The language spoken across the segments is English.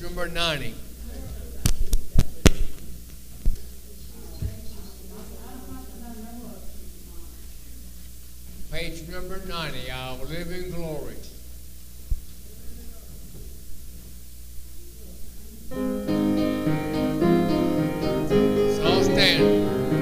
number 90. Page number 90, I'll live in glory. So stand.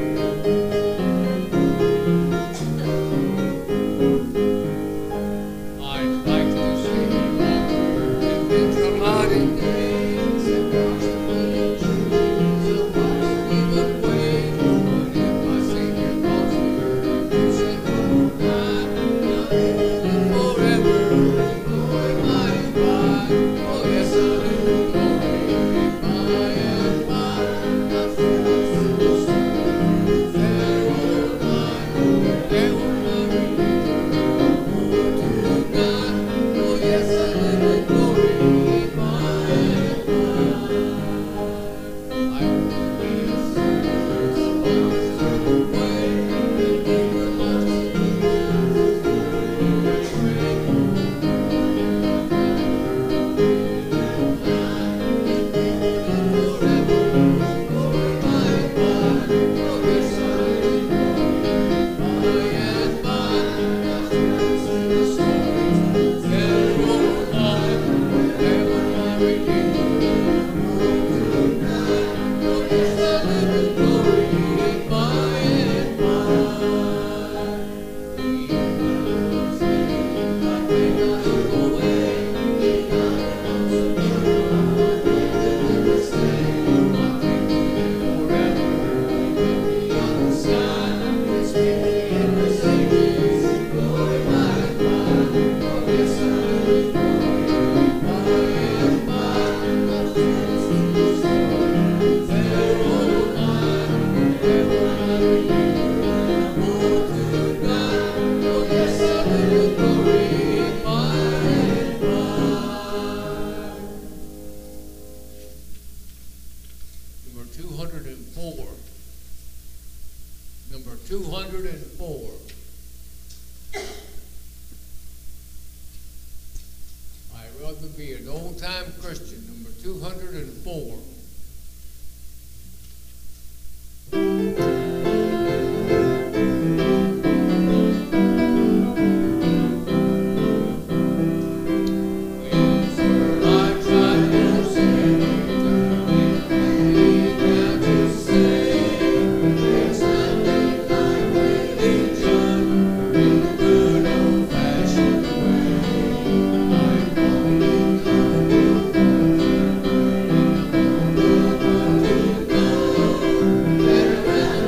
I'd like to see you in the light of days and watch the Jesus wash me away. But if I sing your gospel, you say, oh, God, forever, glory by and by. Oh, yes, I live in glory by and by. Not forever, there will not, there will not redeem. Oh, to God, oh, yes, I live in glory by and by. I will be a sinner, lost in the way, and he will not see me as Number 204. Number 204. I'd rather be an old-time Christian. Number 204. Better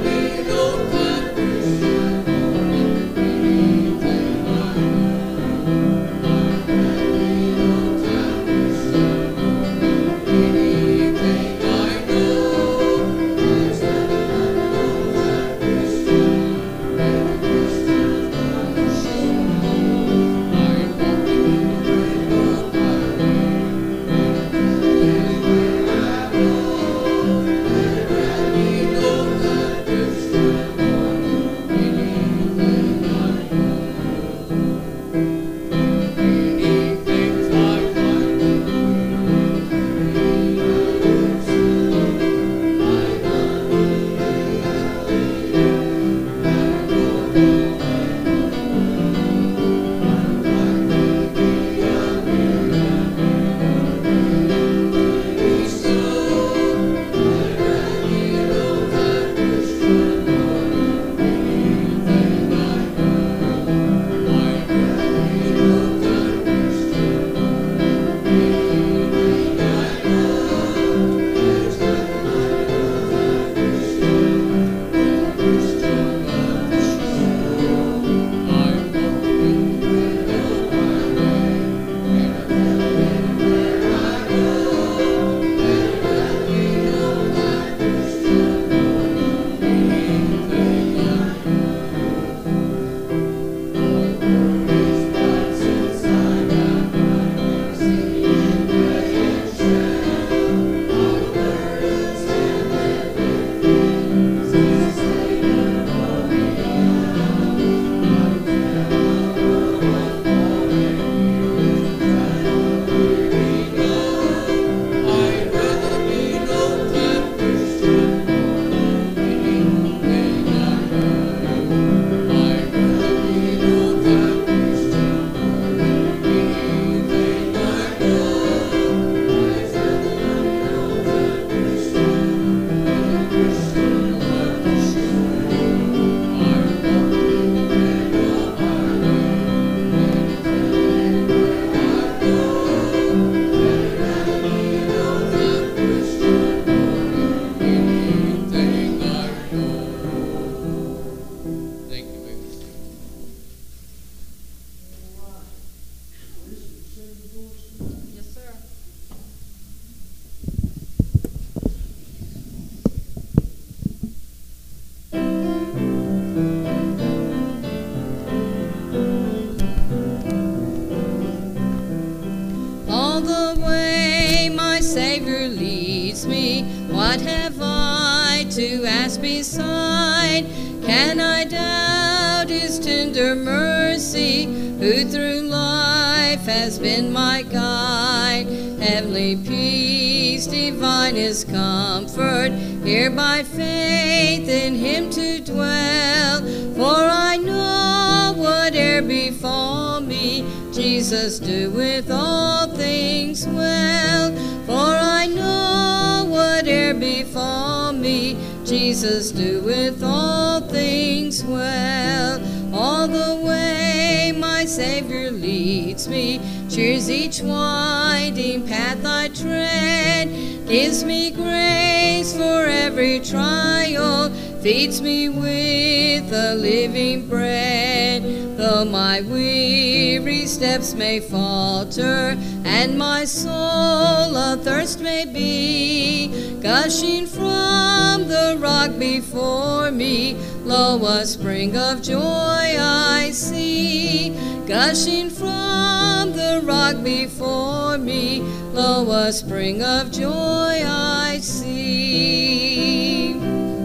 What have I to ask beside? Can I doubt his tender mercy, who through life has been my guide? Heavenly peace, divine is comfort, here by faith in him to dwell. For I know whate'er befall me, Jesus doeth all things well. For I know whate'er befall me, Jesus doeth all things well. All the way my Savior leads me, cheers each winding path I tread, gives me grace for every trial, feeds me with the living bread. Though my weary steps may falter, and my soul athirst may be, gushing from the rock before me, lo, a spring of joy I see. Gushing from the rock before me, lo, a spring of joy I see.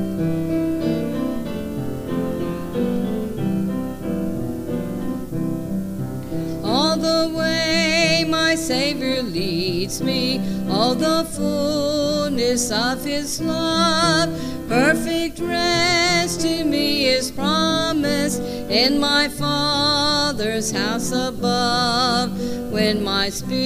All the way my Savior leads me, all the fullness of his love, perfect rest to me is promised in my Father's house above. When my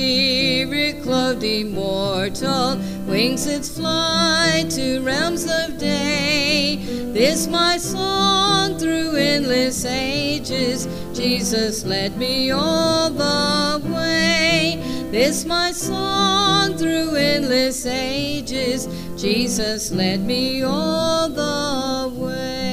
spirit clothed immortal wings its flight to realms of day, this my song through endless ages, Jesus led me all the way. This my song through endless ages, Jesus led me all the way.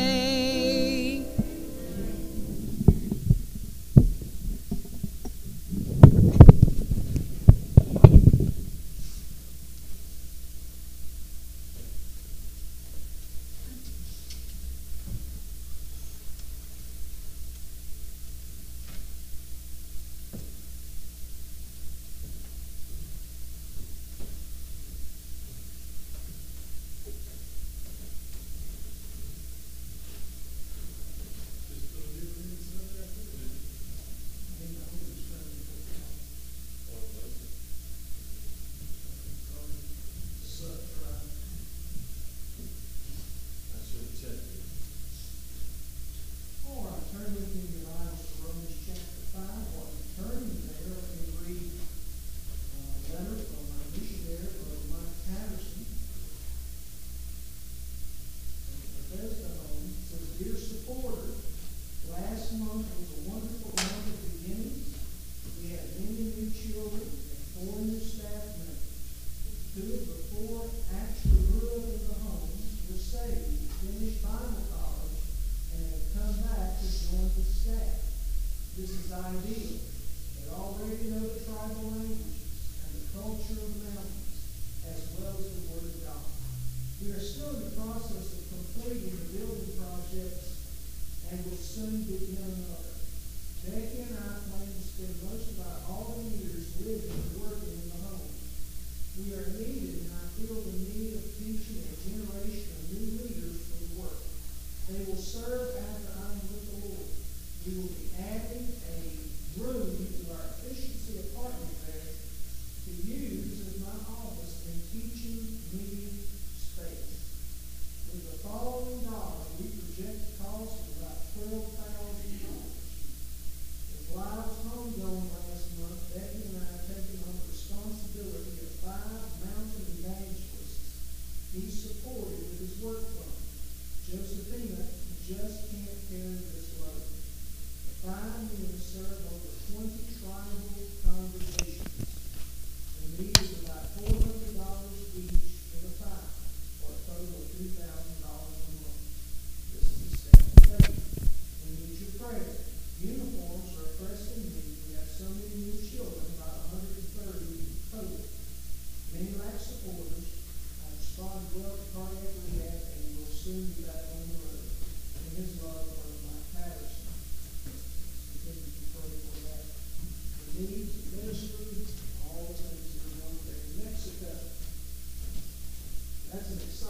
That's an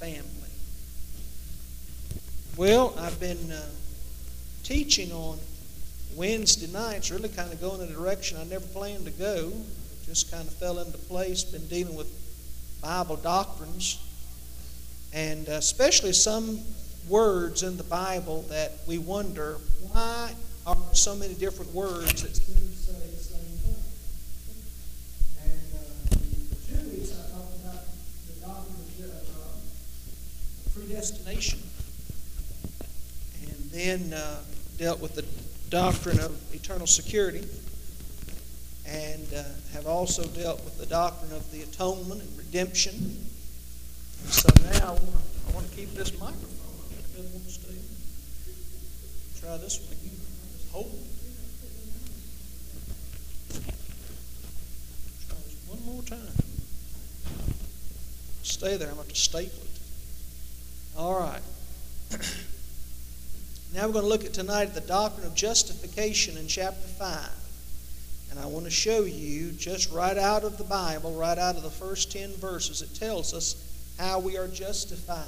family. Well, I've been teaching on Wednesday nights, really kind of going in a direction I never planned to go. Just kind of fell into place, been dealing with Bible doctrines, and especially some words in the Bible that we wonder, why are there so many different words that seem to say the same thing? And for 2 weeks I talked about the doctrine of predestination, and then dealt with the doctrine of eternal security, and have also dealt with the doctrine of the atonement and redemption. And so now I want to keep this microphone. I don't want to stay. Try this one again. Just hold it. Try this one more time. Stay there. I'm going to have to staple it. All right. Now we're going to look at tonight at the doctrine of justification in chapter 5. And I want to show you just right out of the Bible, right out of the first 10 verses, it tells us how we are justified.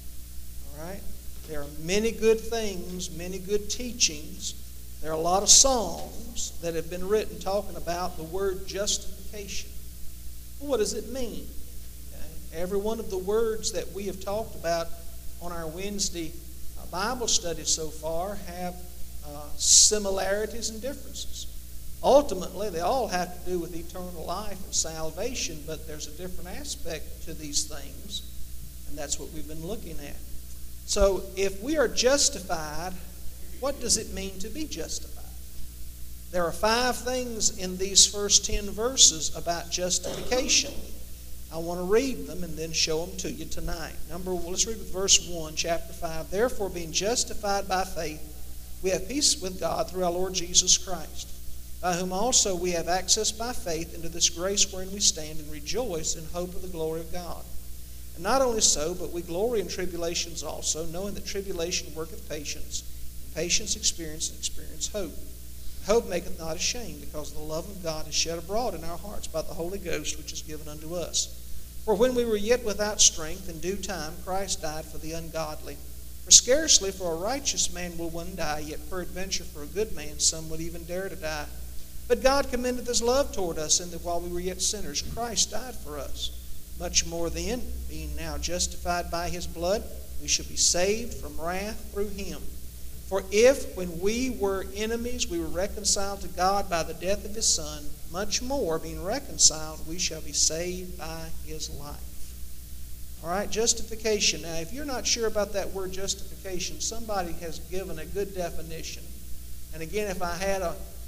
All right? There are many good things, many good teachings. There are a lot of songs that have been written talking about the word justification. Well, what does it mean? Okay? Every one of the words that we have talked about on our Wednesday Bible studies so far have similarities and differences. Ultimately, they all have to do with eternal life and salvation, but there's a different aspect to these things, and that's what we've been looking at. So, if we are justified, what does it mean to be justified? There are 5 things in these first 10 verses about justification. I want to read them and then show them to you tonight. Let's read with verse 1, chapter 5. Therefore, being justified by faith, we have peace with God through our Lord Jesus Christ, by whom also we have access by faith into this grace wherein we stand and rejoice in hope of the glory of God. And not only so, but we glory in tribulations also, knowing that tribulation worketh patience, and patience experience, and experience hope. Hope maketh not ashamed, because the love of God is shed abroad in our hearts by the Holy Ghost, which is given unto us. For when we were yet without strength, in due time Christ died for the ungodly. For scarcely for a righteous man will one die, yet peradventure for a good man some would even dare to die. But God commendeth his love toward us, in that while we were yet sinners, Christ died for us. Much more then, being now justified by his blood, we shall be saved from wrath through him. For if, when we were enemies, we were reconciled to God by the death of his Son, much more, being reconciled, we shall be saved by his life. All right, justification. Now, if you're not sure about that word justification, somebody has given a good definition. And again, if I had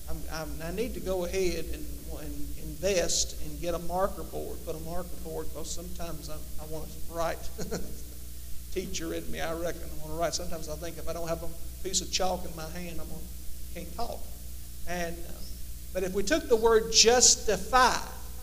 I need to go ahead and invest and get a marker board, put a marker board, because sometimes I want to write. Teacher in me, I reckon I want to write. Sometimes I think if I don't have a piece of chalk in my hand, can't talk. But if we took the word justify,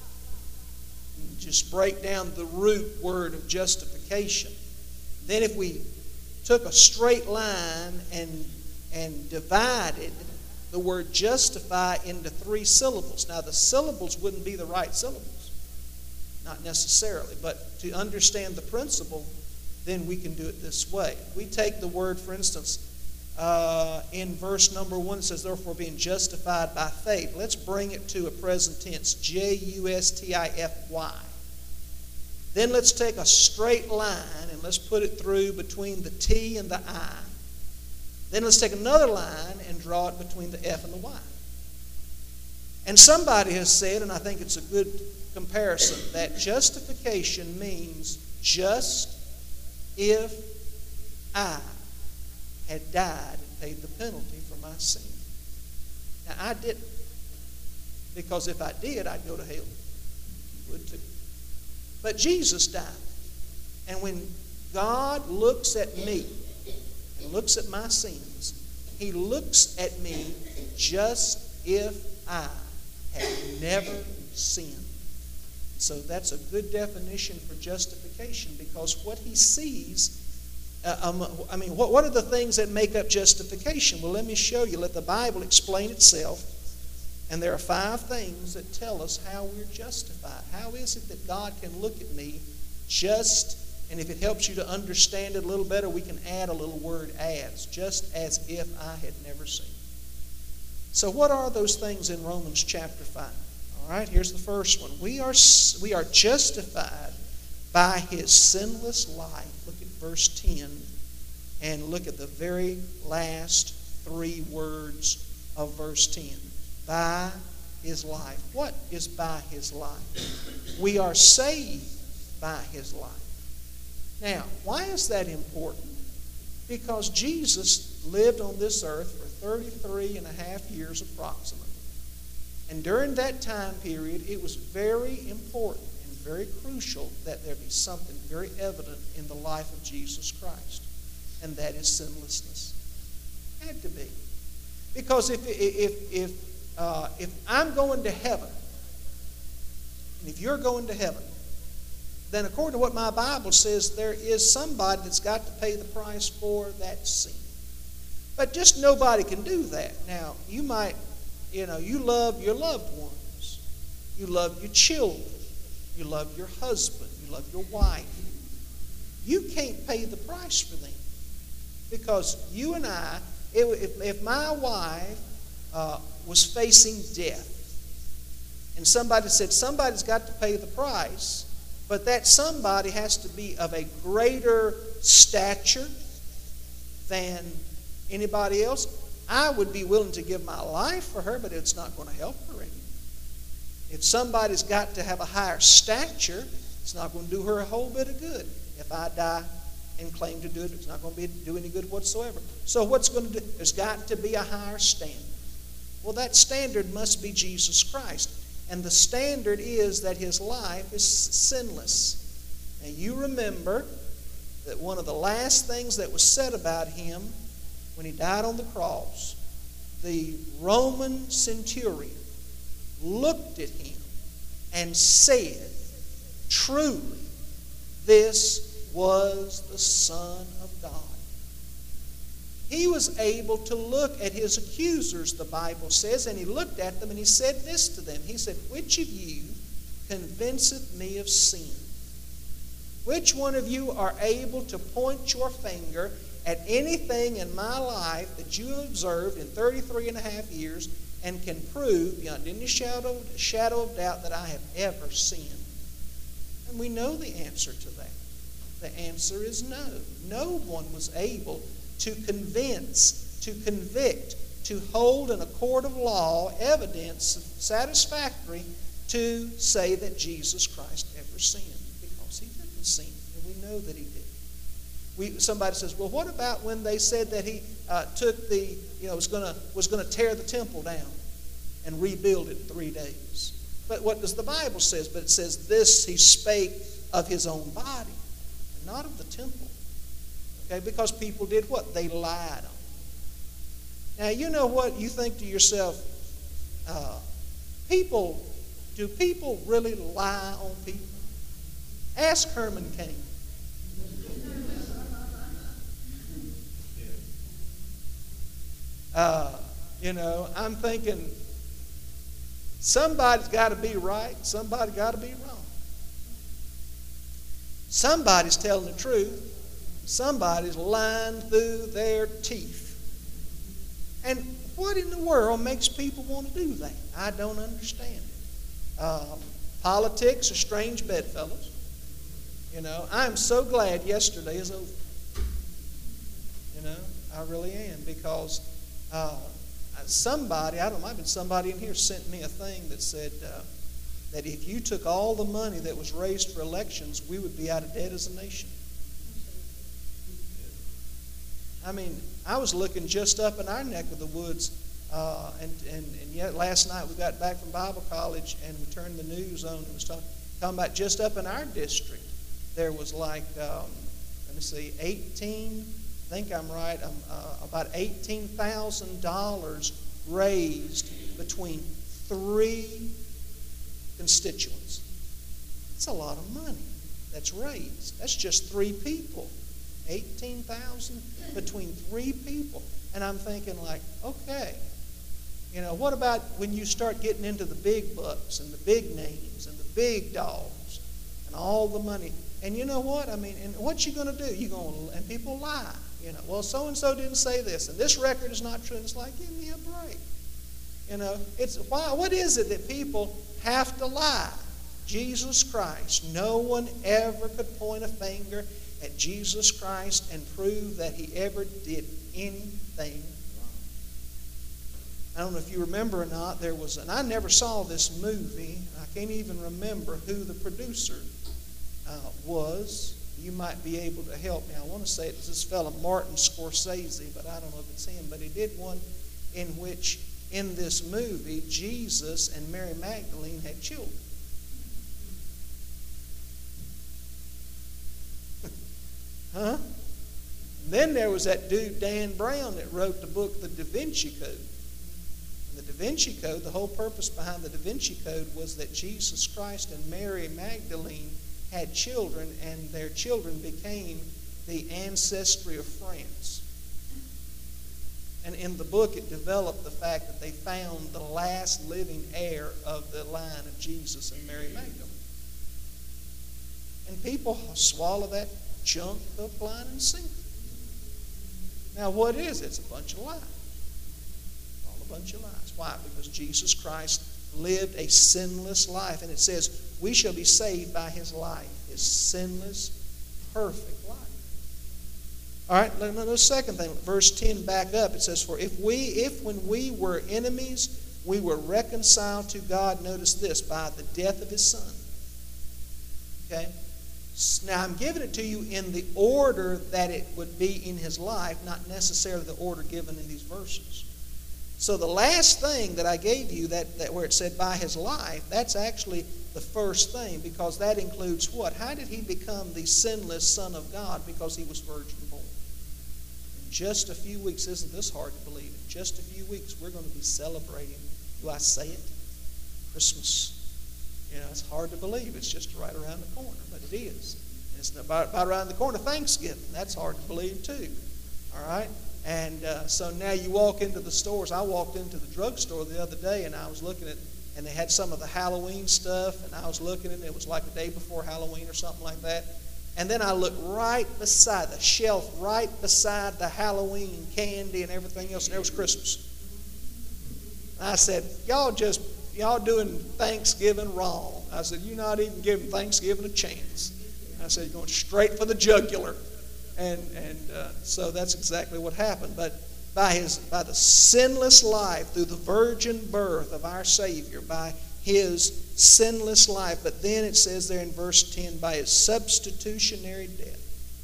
just break down the root word of justification, then if we took a straight line and divided the word justify into 3 syllables. Now, the syllables wouldn't be the right syllables, not necessarily, but to understand the principle, then we can do it this way. We take the word, for instance, in verse number 1, it says, therefore being justified by faith. Let's bring it to a present tense, Justify. Then let's take a straight line and let's put it through between the T and the I. Then let's take another line and draw it between the F and the Y. And somebody has said, and I think it's a good comparison, that justification means just if I had died and paid the penalty for my sin. Now, I didn't. Because if I did, I'd go to hell. You would too. But Jesus died. And when God looks at me and looks at my sins, He looks at me just if I had never sinned. So that's a good definition for justification, because what He sees, what are the things that make up justification? Well, let me show you. Let the Bible explain itself. And there are 5 things that tell us how we're justified. How is it that God can look at me just And if it helps you to understand it a little better, we can add a little word as, just as if I had never seen. So what are those things in Romans chapter 5? All right, here's the first one. We are justified by his sinless life. Look at verse 10 and look at the very last three words of verse 10. By his life. What is by his life? We are saved by his life. Now, why is that important? Because Jesus lived on this earth for 33 and a half years approximately. And during that time period, it was very important and very crucial that there be something very evident in the life of Jesus Christ. And that is sinlessness. Had to be. Because if I'm going to heaven, and if you're going to heaven, then according to what my Bible says, there is somebody that's got to pay the price for that sin. But just nobody can do that. Now, you might, you love your loved ones. You love your children. You love your husband. You love your wife. You can't pay the price for them. Because you and I, if my wife was facing death, and somebody said, somebody's got to pay the price, but that somebody has to be of a greater stature than anybody else, I would be willing to give my life for her, but it's not going to help her any. If somebody's got to have a higher stature, it's not going to do her a whole bit of good. If I die and claim to do it, it's not going to do any good whatsoever. So what's going to do? There's got to be a higher standard. Well, that standard must be Jesus Christ. And the standard is that his life is sinless. Now you remember that one of the last things that was said about him when he died on the cross, the Roman centurion looked at him and said, truly, this was the Son of God. He was able to look at his accusers, the Bible says, and he looked at them and he said this to them. He said, which of you convinceth me of sin? Which one of you are able to point your finger at anything in my life that you have observed in 33 and a half years and can prove beyond any shadow of doubt that I have ever sinned? And we know the answer to that. The answer is no. No one was able to convince, to convict, to hold in a court of law evidence satisfactory to say that Jesus Christ ever sinned, because he didn't sin, and we know that he did. Somebody says, well, what about when they said that he was going to tear the temple down and rebuild it in 3 days? But what does the Bible says? But it says this, he spake of his own body, and not of the temple. Okay, because people did what? They lied on him. Now, you know what? You think to yourself, do people really lie on people? Ask Herman Cain. I'm thinking somebody's got to be right, somebody's got to be wrong. Somebody's telling the truth, somebody's lying through their teeth. And what in the world makes people want to do that? I don't understand it. Politics are strange bedfellows. I'm so glad yesterday is over. I really am, because somebody, I don't know, might have been somebody in here sent me a thing that said that if you took all the money that was raised for elections, we would be out of debt as a nation. I mean, I was looking just up in our neck of the woods, and yet last night we got back from Bible college and we turned the news on and was talking about just up in our district. There was like, 18, I think I'm right, about $18,000 raised between 3 constituents. That's a lot of money that's raised. That's just 3 people. 18,000 between 3 people. And I'm thinking like, okay, what about when you start getting into the big bucks and the big names and the big dogs and all the money? And you know what? I mean, and what you going to do? And people lie. Well, so-and-so didn't say this, and this record is not true. And it's like, give me a break. It's why. What is it that people have to lie? Jesus Christ. No one ever could point a finger at Jesus Christ and prove that he ever did anything wrong. I don't know if you remember or not, and I never saw this movie. I can't even remember who the producer was. You might be able to help me. I want to say it was this fellow Martin Scorsese, but I don't know if it's him. But he did one in which, in this movie, Jesus and Mary Magdalene had children. Huh? And then there was that dude, Dan Brown, that wrote the book, The Da Vinci Code. And the Da Vinci Code, the whole purpose behind the Da Vinci Code was that Jesus Christ and Mary Magdalene had children, and their children became the ancestry of France. And in the book, it developed the fact that they found the last living heir of the line of Jesus and Mary Magdalene. And people swallow that junk hook, line, and sinker. Now, what is it? It's a bunch of lies. All a bunch of lies. Why? Because Jesus Christ lived a sinless life. And it says, we shall be saved by his life. His sinless, perfect life. All right, the second thing, verse 10 back up. It says, for if when we were enemies, we were reconciled to God, notice this, by the death of his Son. Okay? Now, I'm giving it to you in the order that it would be in his life, not necessarily the order given in these verses. So the last thing that I gave you, that where it said by his life, that's actually the first thing, because that includes what? How did he become the sinless Son of God? Because he was virgin born. In just a few weeks, isn't this hard to believe? In just a few weeks, we're going to be celebrating, do I say it? Christmas. It's hard to believe. It's just right around the corner, but it is. And it's about around the corner, Thanksgiving. That's hard to believe, too. All right? And so now you walk into the stores. I walked into the drugstore the other day, and I was looking at, and they had some of the Halloween stuff, and I was looking at it. It was like the day before Halloween or something like that. And then I looked right beside the shelf, right beside the Halloween candy and everything else, and there was Christmas. And I said, y'all doing Thanksgiving wrong. I said, you're not even giving Thanksgiving a chance. I said, you're going straight for the jugular. And so that's exactly what happened. But by the sinless life, through the virgin birth of our Savior, by his sinless life, but then it says there in verse 10, by his substitutionary death,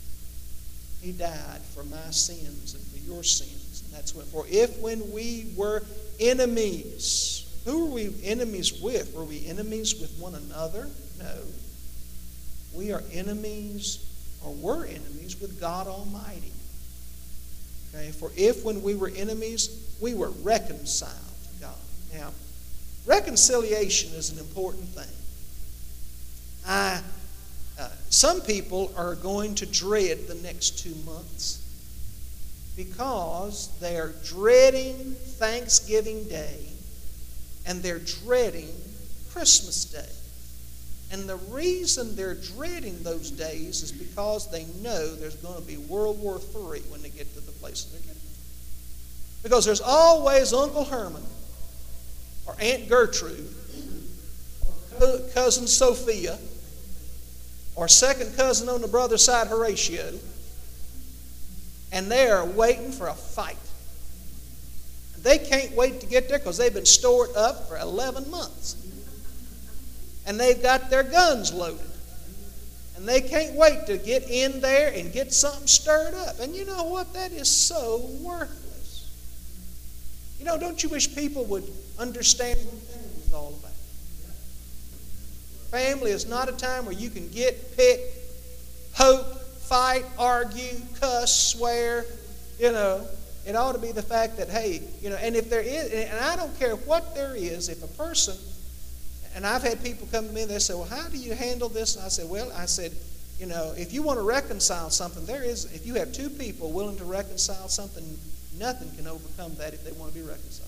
he died for my sins and for your sins. And that's what, for if when we were enemies, who were we enemies with? Were we enemies with one another? No. We are enemies, or were enemies, with God Almighty. Okay? For if when we were enemies, we were reconciled to God. Now, reconciliation is an important thing. Some people are going to dread the next 2 months because they're dreading Thanksgiving Day and they're dreading Christmas Day. And the reason they're dreading those days is because they know there's going to be World War III when they get to the places they're getting. Because there's always Uncle Herman or Aunt Gertrude or Cousin Sophia or second cousin on the brother's side, Horatio, and they are waiting for a fight. And they can't wait to get there because they've been stored up for 11 months. And they've got their guns loaded. And they can't wait to get in there and get something stirred up. And you know what? That is so worthless. Don't you wish people would understand what family is all about? Family is not a time where you can get, pick, poke, fight, argue, cuss, swear. It ought to be the fact that, hey, and if there is, and I don't care what there is, if a person, and I've had people come to me and they say, well, how do you handle this? And I said, if you want to reconcile something, if you have two people willing to reconcile something, nothing can overcome that if they want to be reconciled.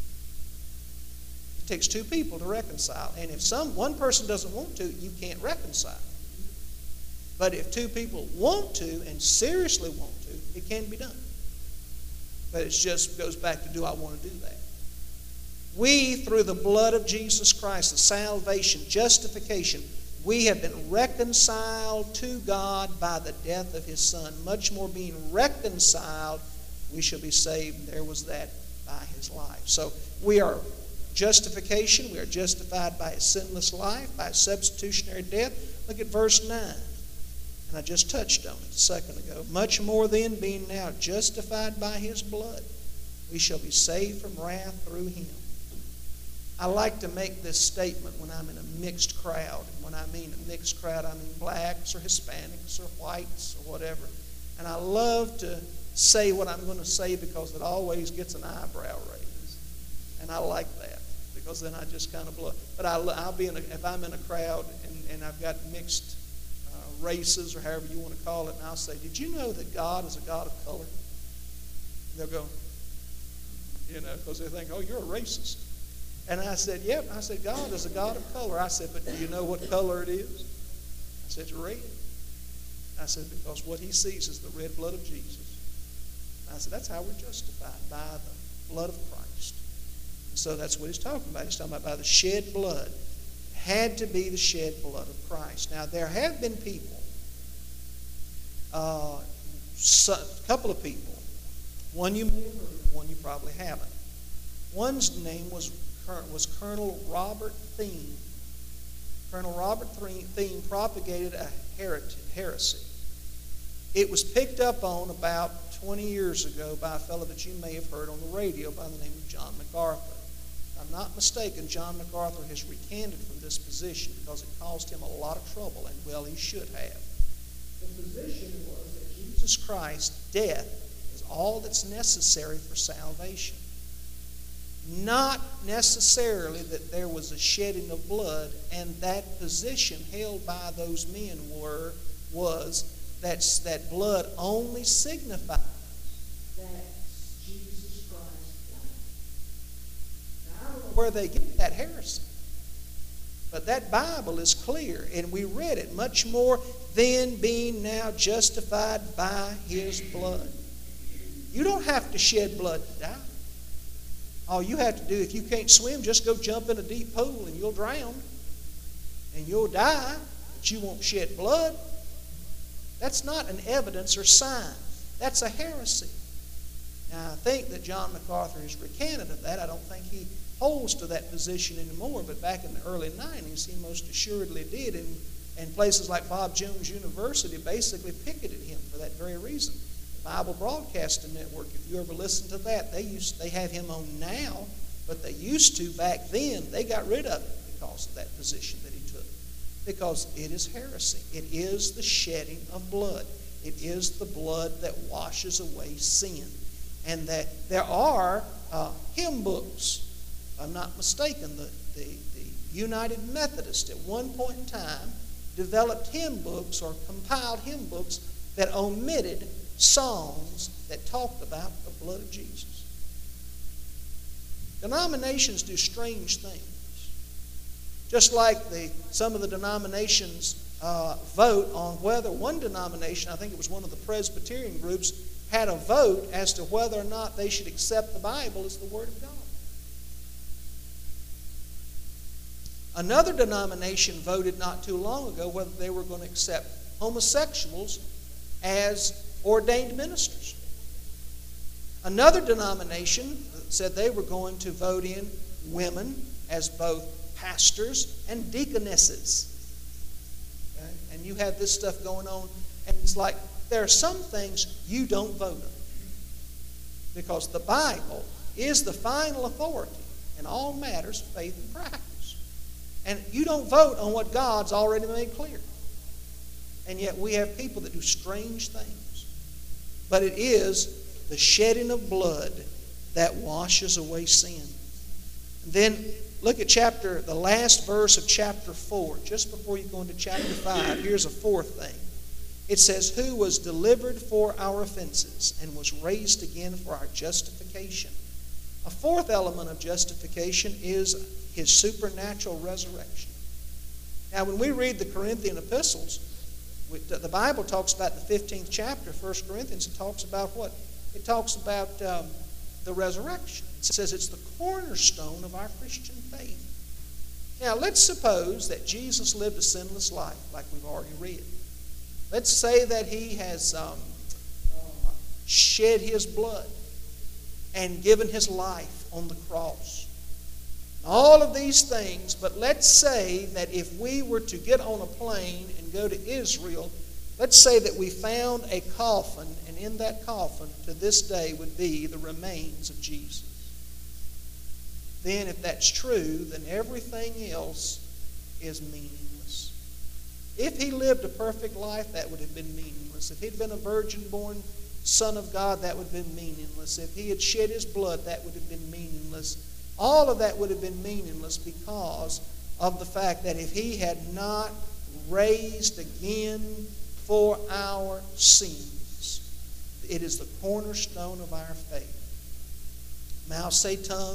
It takes two people to reconcile. And if one person doesn't want to, you can't reconcile. But if two people want to and seriously want to, it can be done. But it just goes back to, do I want to do that? We, through the blood of Jesus Christ, the salvation, justification, we have been reconciled to God by the death of His Son. Much more being reconciled, we shall be saved. There was that by His life. So we are justification. We are justified by His sinless life, by His substitutionary death. Look at verse 9. And I just touched on it a second ago. Much more then, being now justified by His blood, we shall be saved from wrath through Him. I like to make this statement when I'm in a mixed crowd. And when I mean a mixed crowd, I mean blacks or Hispanics or whites or whatever. And I love to say what I'm going to say because it always gets an eyebrow raise. And I like that because then I just kind of blow. But I'll be if I'm in a crowd and I've got mixed races or however you want to call it, and I'll say, did you know that God is a God of color? And they'll go, because they think, oh, you're a racist. And I said, yep. I said, God is a God of color. I said, but do you know what color it is? I said, it's red. I said, because what He sees is the red blood of Jesus. I said, that's how we're justified, by the blood of Christ. And so that's what He's talking about. He's talking about by the shed blood. It had to be the shed blood of Christ. Now, there have been people, a couple of people, one you may have heard, one you probably haven't. One's name was Colonel Robert Thiem. Colonel Robert Thiem propagated a heresy. It was picked up on about 20 years ago by a fellow that you may have heard on the radio by the name of John MacArthur. If I'm not mistaken, John MacArthur has recanted from this position because it caused him a lot of trouble, and well, he should have. The position was that Jesus Christ's death is all that's necessary for salvation. Not necessarily that there was a shedding of blood, and that position held by those men was that blood only signifies that Jesus Christ died. Now, I don't know where they get that heresy, but that Bible is clear, and we read it. Much more than being now justified by His blood. You don't have to shed blood to die. All you have to do, if you can't swim, just go jump in a deep pool and you'll drown. And you'll die, but you won't shed blood. That's not an evidence or sign. That's a heresy. Now, I think that John MacArthur has recanted of that. I don't think he holds to that position anymore, but back in the early 90s, he most assuredly did. And places like Bob Jones University basically picketed him for that very reason. Bible Broadcasting Network, if you ever listen to that, they have him on now, but they used to back then. They got rid of it because of that position that he took. Because it is heresy. It is the shedding of blood. It is the blood that washes away sin. And that there are hymn books. If I'm not mistaken, the United Methodist at one point in time developed hymn books or compiled hymn books that omitted songs that talked about the blood of Jesus. Denominations do strange things. Just like some of the denominations vote on whether one denomination, I think it was one of the Presbyterian groups, had a vote as to whether or not they should accept the Bible as the Word of God. Another denomination voted not too long ago whether they were going to accept homosexuals as ordained ministers. Another denomination said they were going to vote in women as both pastors and deaconesses. Okay? And you have this stuff going on, and it's like there are some things you don't vote on because the Bible is the final authority in all matters of faith and practice. And you don't vote on what God's already made clear. And yet we have people that do strange things. But it is the shedding of blood that washes away sin. And then look at the last verse of chapter 4. Just before you go into chapter 5, here's a fourth thing. It says, who was delivered for our offenses and was raised again for our justification. A fourth element of justification is His supernatural resurrection. Now, when we read the Corinthian epistles, The Bible talks about the 15th chapter of 1 Corinthians. It talks about what? It talks about the resurrection. It says it's the cornerstone of our Christian faith. Now, let's suppose that Jesus lived a sinless life, like we've already read. Let's say that he has shed his blood and given his life on the cross. All of these things, but let's say that if we were to get on a plane and go to Israel, let's say that we found a coffin, and in that coffin to this day would be the remains of Jesus. Then if that's true, then everything else is meaningless. If he lived a perfect life, that would have been meaningless. If he'd been a virgin-born Son of God, that would have been meaningless. If he had shed his blood, that would have been meaningless. All of that would have been meaningless because of the fact that if he had not raised again for our sins, it is the cornerstone of our faith. Mao Zedong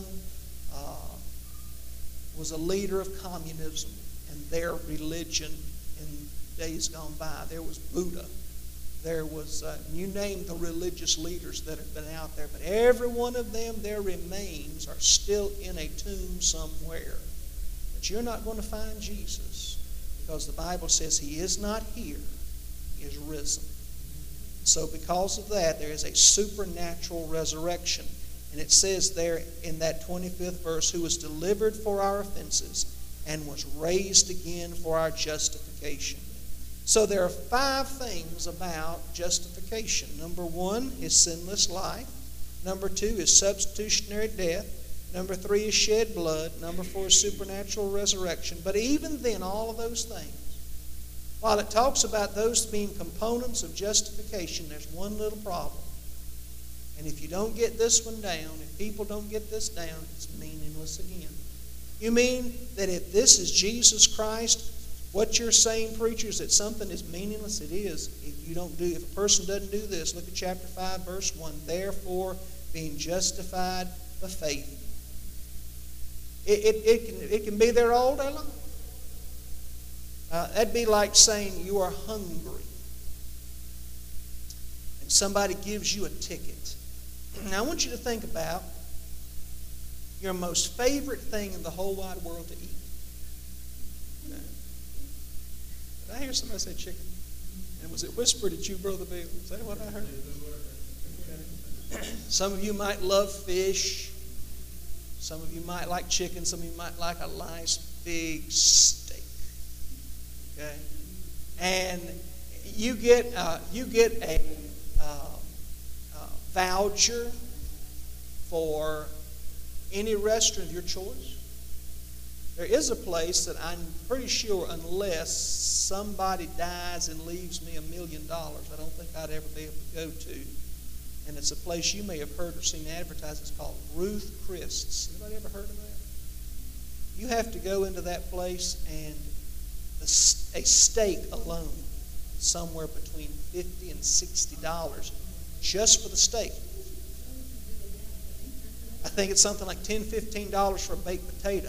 was a leader of communism and their religion in days gone by. There was Buddha. There was, you name the religious leaders that have been out there, but every one of them, their remains are still in a tomb somewhere. But you're not going to find Jesus because the Bible says he is not here, he is risen. So because of that, there is a supernatural resurrection. And it says there in that 25th verse, who was delivered for our offenses and was raised again for our justification. So there are 5 things about justification. Number 1 is sinless life. Number 2 is substitutionary death. Number 3 is shed blood. Number 4 is supernatural resurrection. But even then, all of those things, while it talks about those being components of justification, there's one little problem. And if you don't get this one down, if people don't get this down, it's meaningless again. You mean that if this is Jesus Christ, what you're saying, preacher, is that something is meaningless? It is. If a person doesn't do this, look at chapter 5, verse 1. Therefore, being justified by faith. It can be there all day long. That'd be like saying you are hungry and somebody gives you a ticket. Now, I want you to think about your most favorite thing in the whole wide world to eat. Okay. Did I hear somebody say chicken? And was it whispered at you, Brother Bill? Is that what I heard? Okay. Some of you might love fish. Some of you might like chicken. Some of you might like a nice big steak. Okay, and you get a voucher for any restaurant of your choice. There is a place that I'm pretty sure, unless somebody dies and leaves me $1 million, I don't think I'd ever be able to go to. And it's a place you may have heard or seen advertised. It's called Ruth Chris's. Anybody ever heard of that? You have to go into that place, and a steak alone is somewhere between $50 and $60 just for the steak. I think it's something like $10, $15 for a baked potato.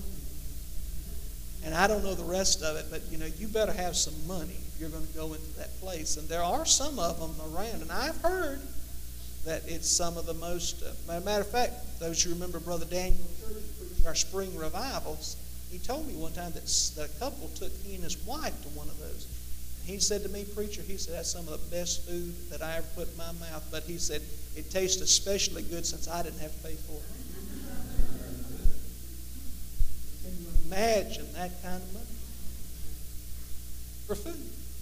And I don't know the rest of it, but you better have some money if you're going to go into that place. And there are some of them around, and I've heard that it's some of the most, matter of fact, those who remember Brother Daniel Church preached our spring revivals, he told me one time that a couple took he and his wife to one of those. And he said to me, preacher, he said, that's some of the best food that I ever put in my mouth. But he said, it tastes especially good since I didn't have to pay for it. Can you imagine that kind of money for food?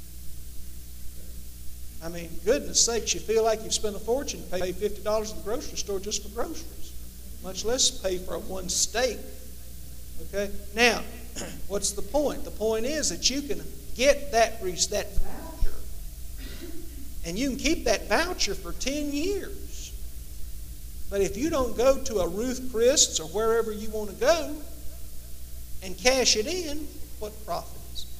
I mean, goodness sakes, you feel like you've spent a fortune to pay $50 in the grocery store just for groceries, much less pay for one steak. Okay? Now, what's the point? The point is that you can get that voucher, and you can keep that voucher for 10 years. But if you don't go to a Ruth Chris's or wherever you want to go and cash it in, what profit is it?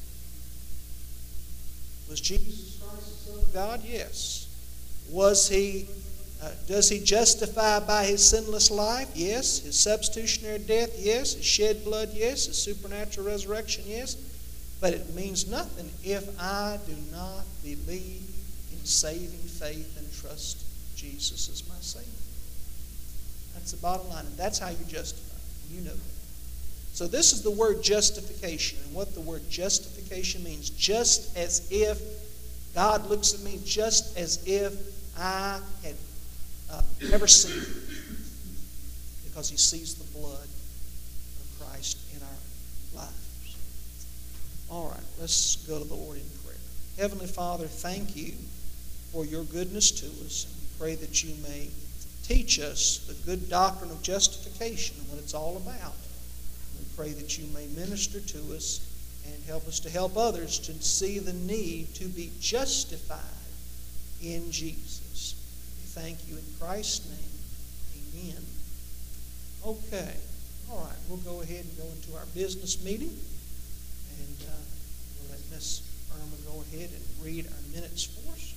Was Jesus Christ the Son of God? Yes. Was he? Does he justify by his sinless life? Yes. His substitutionary death? Yes. His shed blood? Yes. His supernatural resurrection? Yes. But it means nothing if I do not believe in saving faith and trust Jesus as my Savior. That's the bottom line. And that's how you justify. You know that. So this is the word justification. And what the word justification means, just as if God looks at me, just as if I had never sinned. Because He sees the blood of Christ in our lives. All right, let's go to the Lord in prayer. Heavenly Father, thank You for Your goodness to us. And we pray that You may teach us the good doctrine of justification and what it's all about. We pray that You may minister to us and help us to help others to see the need to be justified in Jesus. We thank You in Christ's name. Amen. Okay. All right. We'll go ahead and go into our business meeting. And we'll let Miss Irma go ahead and read our minutes for us.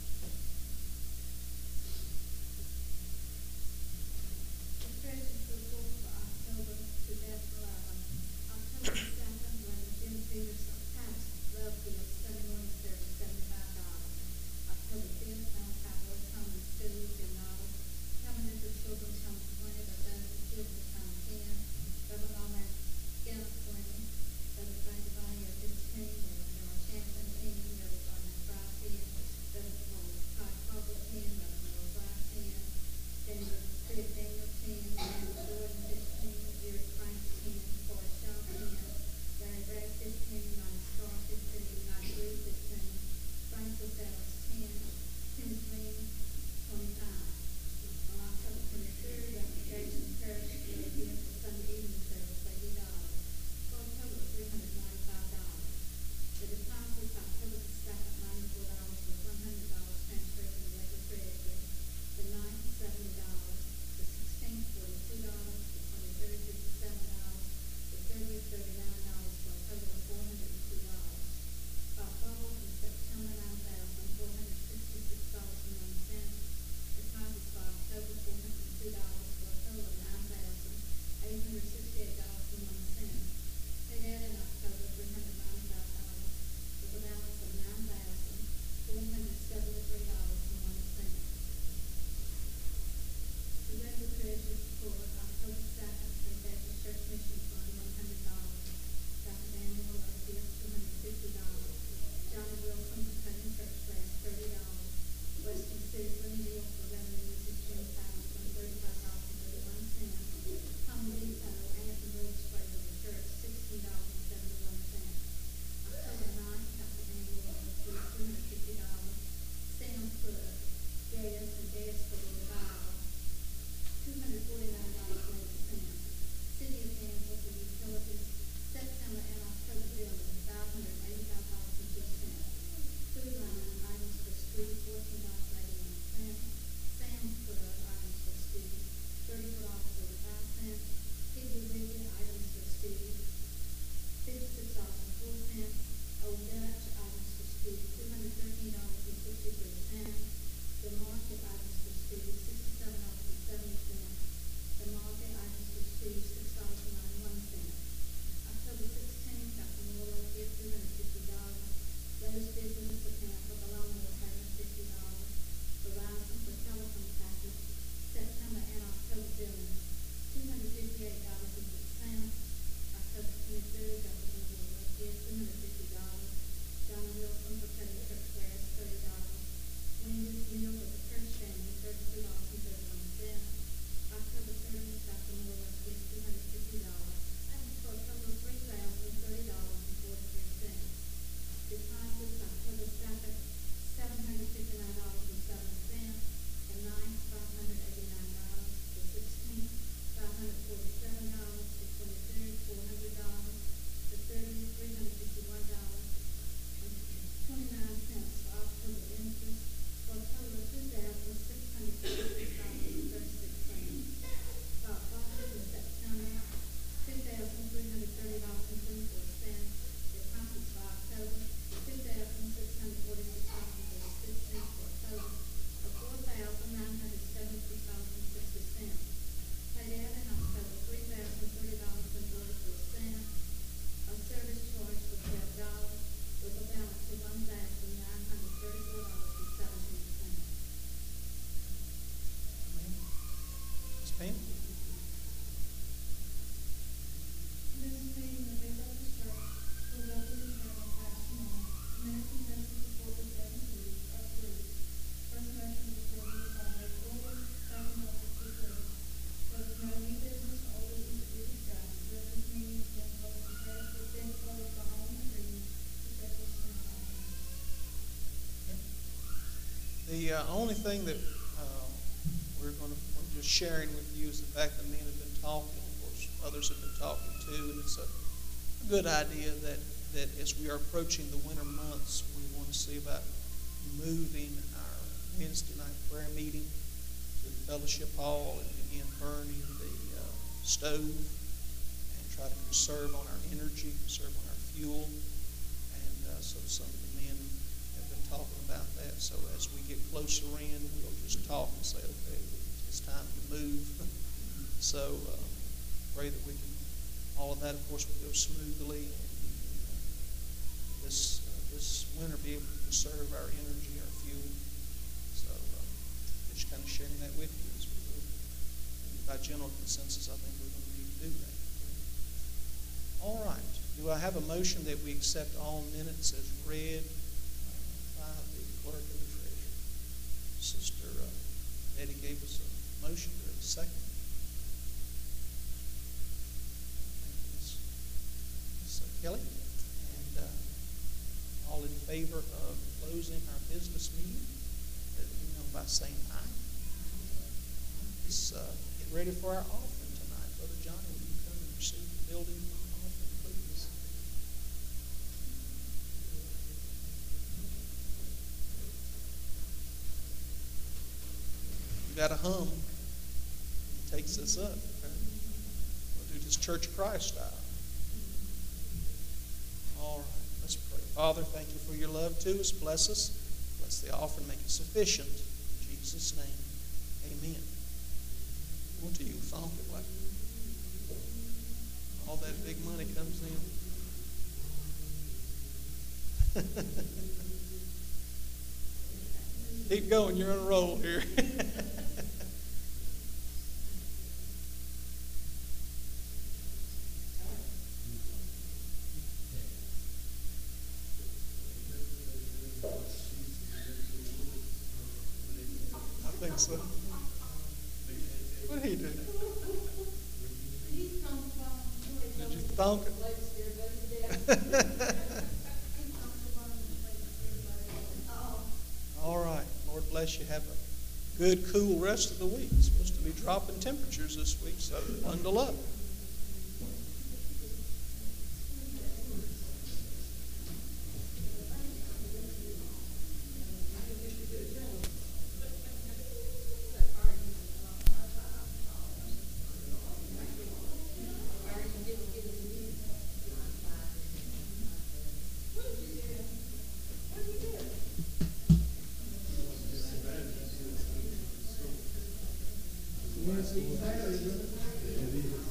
Yeah, only thing that we're just sharing with you is the fact that men have been talking. Of course, others have been talking too, and it's a good idea that as we are approaching the winter months, we want to see about moving our Wednesday night prayer meeting to the fellowship hall and begin burning the stove and try to conserve on our energy, conserve on our fuel. And so some of the men have been talking about that. So as we get closer in, we'll just talk and say, okay, it's time to move. So pray that we can, all of that, of course, will go smoothly. And this winter be able to conserve our energy, our fuel. So just kind of sharing that with you as we go. And by general consensus, I think we're going to need to do that. All right. Do I have a motion that we accept all minutes as read by the clerk and the treasurer? Sister Eddie gave us a motion. Do we have a second? Ms. Kelly? And all in favor of closing our business meeting, let me know by saying aye. Let's get ready for our offering tonight. Brother Johnny, will you come and receive the building offering, please? You got a hum. It takes us up. We'll do this Church of Christ style. All right, let's pray. Father, thank you for your love to us. Bless us. Bless the offering. Make it sufficient. In Jesus' name, amen. Won't you thump it like all that big money comes in? Keep going. You're on a roll here. I think so. What did he do? Did you thunk it? All right. Lord bless you. Have a good, cool rest of the week. It's supposed to be dropping temperatures this week, so bundle up. Yes,